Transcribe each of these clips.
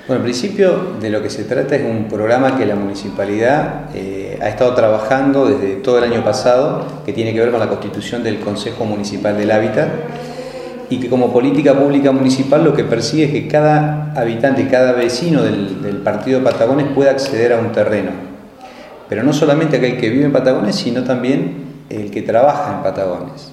Bueno, en principio de lo que se trata es un programa que la municipalidad ha estado trabajando desde todo el año pasado, que tiene que ver con la constitución del Consejo Municipal del Hábitat, y que como política pública municipal lo que persigue es que cada habitante, cada vecino del partido de Patagones pueda acceder a un terreno. Pero no solamente aquel que vive en Patagones, sino también el que trabaja en Patagones.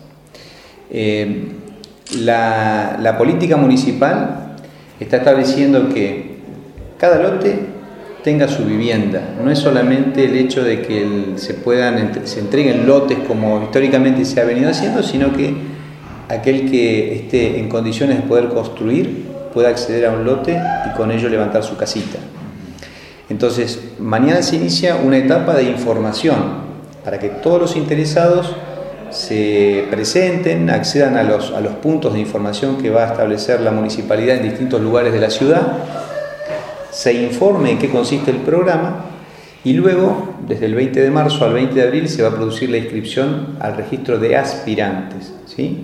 La política municipal está estableciendo que cada lote tenga su vivienda. No es solamente el hecho de que se entreguen lotes como históricamente se ha venido haciendo, sino que aquel que esté en condiciones de poder construir pueda acceder a un lote y con ello levantar su casita. Entonces, mañana se inicia una etapa de información para que todos los interesados se presenten, accedan a los puntos de información que va a establecer la municipalidad en distintos lugares de la ciudad, se informe en qué consiste el programa y luego, desde el 20 de marzo al 20 de abril, se va a producir la inscripción al registro de aspirantes, ¿sí?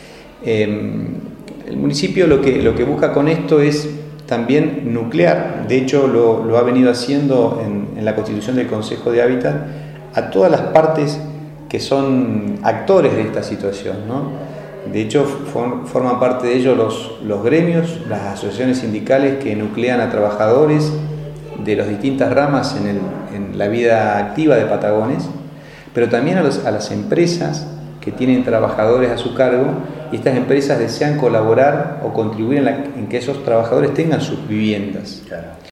El municipio lo que busca con esto es también nuclear, de hecho lo ha venido haciendo en la constitución del Consejo de Hábitat, a todas las partes que son actores de esta situación, ¿no? De hecho, forman parte de ello los gremios, las asociaciones sindicales que nuclean a trabajadores de las distintas ramas en la vida activa de Patagones, pero también a las empresas que tienen trabajadores a su cargo, y estas empresas desean colaborar o contribuir en que esos trabajadores tengan sus viviendas. Claro.